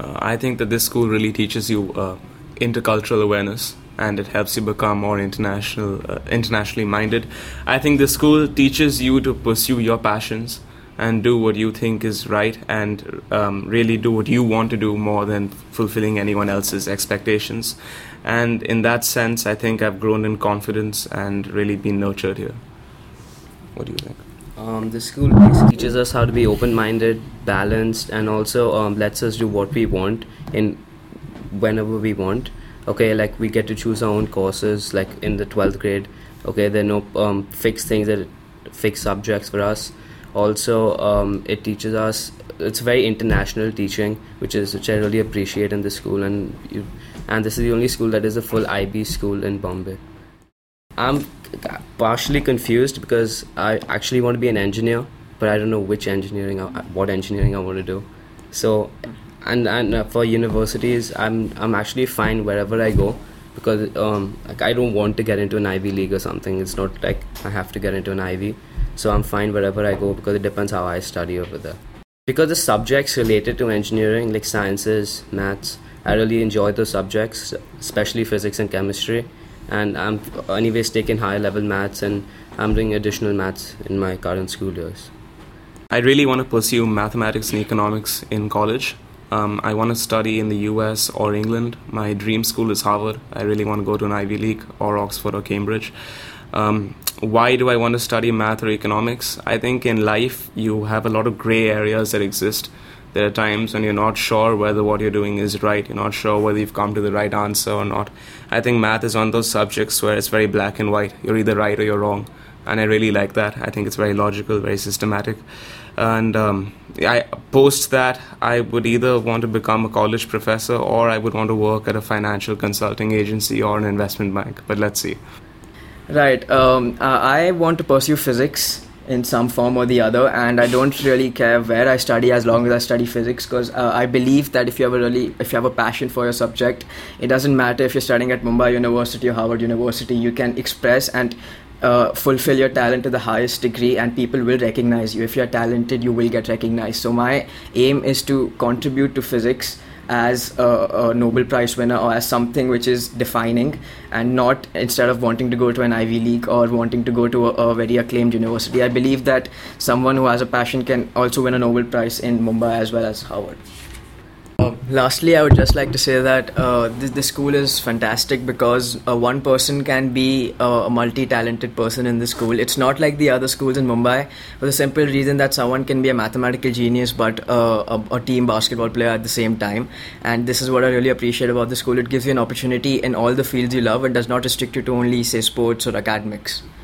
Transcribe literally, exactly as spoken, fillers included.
Uh, I think that this school really teaches you uh, intercultural awareness, and it helps you become more international, uh, internationally minded. I think the school teaches you to pursue your passions and do what you think is right, and um, really do what you want to do more than fulfilling anyone else's expectations. And in that sense, I think I've grown in confidence and really been nurtured here. What do you think? Um, the school basically teaches us how to be open-minded, balanced, and also um, lets us do what we want in whenever we want. Okay, like we get to choose our own courses. Like in the twelfth grade, okay, there are no um, fixed things, that fixed subjects for us. Also, um, it teaches us. It's very international teaching, which is which I really appreciate in the school, and you, and this is the only school that is a full I B school in Bombay. I'm partially confused because I actually want to be an engineer, but I don't know which engineering, what engineering I want to do. So, and and for universities, I'm I'm actually fine wherever I go, because um like I don't want to get into an Ivy League or something. It's not like I have to get into an Ivy, so I'm fine wherever I go, because it depends how I study over there. Because the subjects related to engineering, like sciences, maths, I really enjoy those subjects, especially physics and chemistry. And I'm anyways taking higher level maths, and I'm doing additional maths in my current school years. I really want to pursue mathematics and economics in college. Um, I want to study in the U S or England. My dream school is Harvard. I really want to go to an Ivy League or Oxford or Cambridge. Um, why do I want to study math or economics? I think in life you have a lot of gray areas that exist. There are times when you're not sure whether what you're doing is right. You're not sure whether you've come to the right answer or not. I think math is one of those subjects where it's very black and white. You're either right or you're wrong. And I really like that. I think it's very logical, very systematic. And um, I post that, I would either want to become a college professor, or I would want to work at a financial consulting agency or an investment bank. But let's see. Right. Um, uh, I want to pursue physics in some form or the other, and I don't really care where I study as long as I study physics, because uh, I believe that if you have a really if you have a passion for your subject, it doesn't matter if you're studying at Mumbai University or Harvard University. You can express and uh, fulfill your talent to the highest degree, and people will recognize you. If you're talented, you will get recognized. So my aim is to contribute to physics as a, a Nobel Prize winner, or as something which is defining, and not instead of wanting to go to an Ivy League or wanting to go to a, a very acclaimed university. I believe that someone who has a passion can also win a Nobel Prize in Mumbai as well as Harvard. Uh, lastly, I would just like to say that uh, this, this school is fantastic, because uh, one person can be uh, a multi-talented person in the school. It's not like the other schools in Mumbai, for the simple reason that someone can be a mathematical genius but uh, a, a team basketball player at the same time. And this is what I really appreciate about the school. It gives you an opportunity in all the fields you love and does not restrict you to only, say, sports or academics.